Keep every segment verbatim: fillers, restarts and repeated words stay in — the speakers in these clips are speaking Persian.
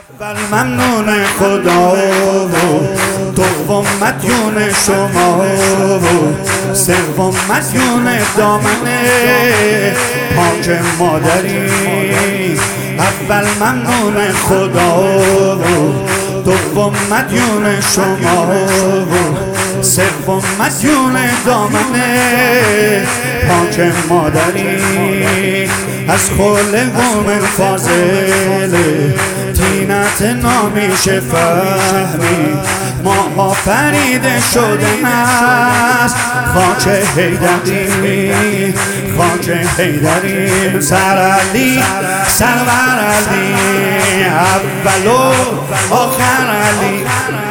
اول ممنون خدا و دوم مدیون شما و سوم مدیون دامن پاک مادری. اول ممنون خدا و دوم مدیون شما و سوم مدیون دامن پاک مادری. از خلق من فاضل تینت نامیشه فهمی ما فریده شدن از خاک حیدری. خاک حیدری سرعلی سرور علی اول و آخر علی.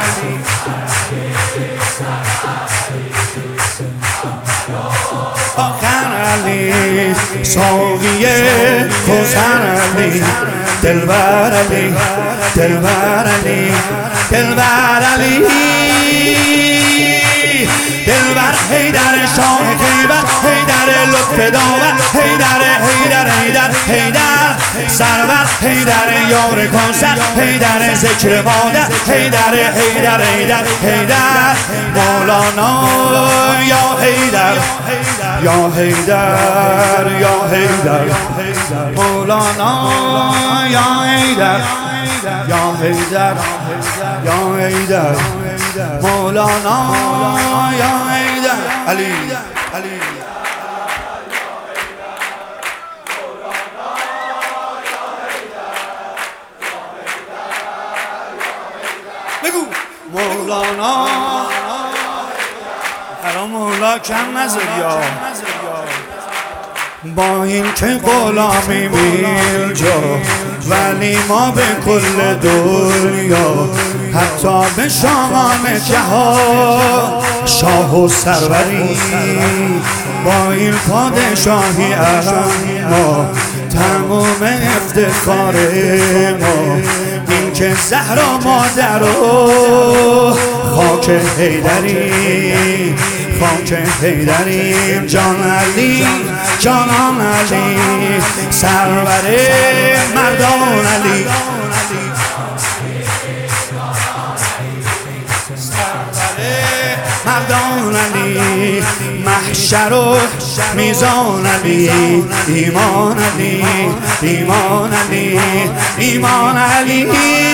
آخر علی ساقیه کوثر علی دلبر علی دلبر علی دلبر علی دلبر حیدر شاه خیبر حیدر لطف داور حیدر حیدر حیدر حیدر سرور حیدر یار کوثر حیدر ذکر مادر حیدر حیدر حیدر حیدر مولانا یا حیدر یا حیدر یا حیدر مولانا یا حیدر یا حیدر یا حیدر مولانا یا حیدر علی علی. بگو مولانا برا مولا کم نذار یا با این که غلامی میل جا ولی ما به کل دنیا حتی به شاهان جهان شاه و سروری. با این پادشاهی اما تمام افتخار ما این که زهرا مادر و خاک حیدری خاک حیدریم جان علی جانان علی سرور مردان علی مردان علی محشر و میزان علی ایمان علی ایمان علی ایمان علی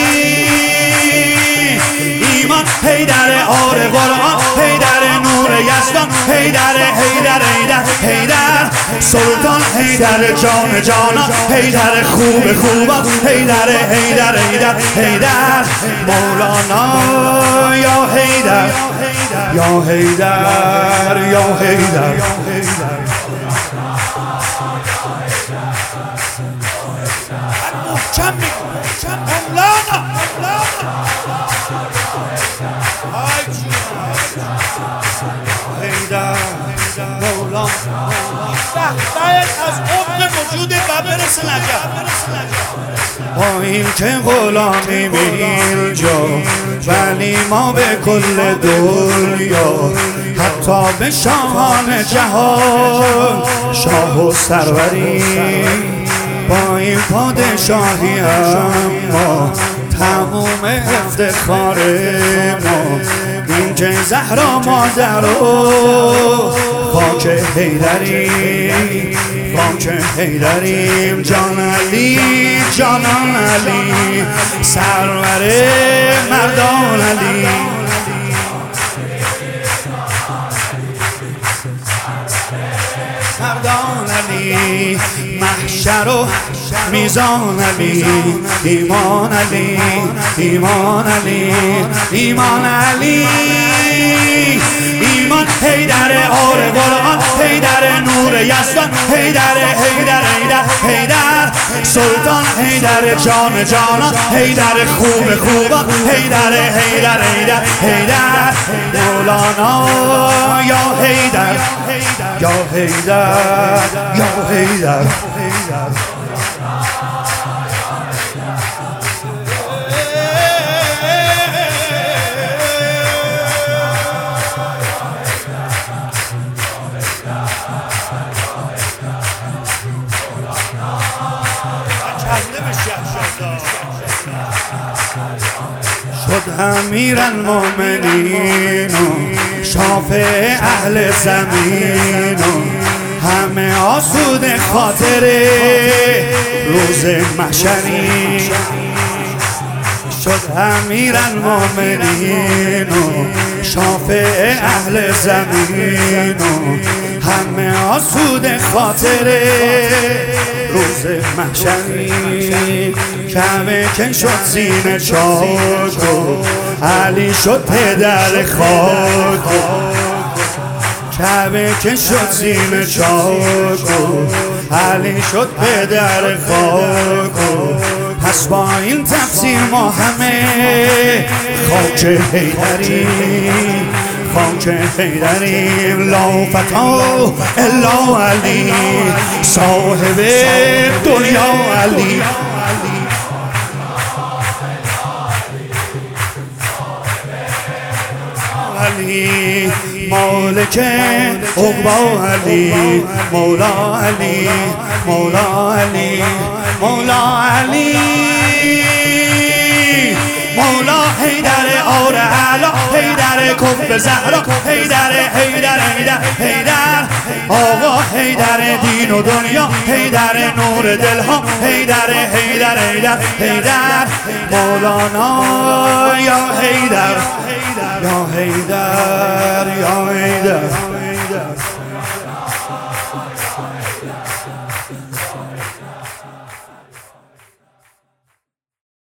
ایمان حیدر آر قرآن حیدر نور یزدان حیدر حیدر حیدر حیدر سلطان حیدر جان جانان حیدر خوب خوبان حیدر حیدر حیدر حیدر مولانا یا حیدر یا حیدر یا حیدر محکم میگم مولانا حیدر مولانا باید از عمق وجود و برسه نجف. با این که غلامی میل جا ولی ما به کل دنیا حتی به شاهان جهان شاه و سروری. با این پادشاهی اما تموم افتخار ما این که زهرا مادر و خاک حیدری خاک حیدریم جان علی جانان علی سرور مردان علی مردان علی محشر و میزان علی ایمان علی ایمان علی ایمان علی ایمان حیدر آر قرآن حیدر نور یزدان حیدر حیدر حیدر حیدر سلطان حیدر جان جانان حیدر خوب خوبان حیدر حیدر حیدر حیدر مولانا یا حیدر یا حیدر یا حیدر I'll never shut shut شد امیر المؤمنین و شافع اهل زمین و همه آسود خاطر روز محشری. شد امیر المؤمنین و شافع اهل زمین و همه آسود خاطر روز محشری. کعبه که شد زین چاک و علی شد پدر خاک و کعبه که شد زین چاک و علی شد پدر خاک و پس با این تفسیر ما همه خاک حیدریم، خاک حیدریم. لا فتا الا علی صاحب دنیا علی. علی مالک عقبا علی مولا علی مولا علی مولا علی مولا حیدر آل اعلا حیدر کف زهرا حیدر حیدر حیدر حیدر آقا حیدر دین و دنیا حیدر نور دلها حیدر حیدر حیدر حیدر مولانا یا حیدر یا حیدر.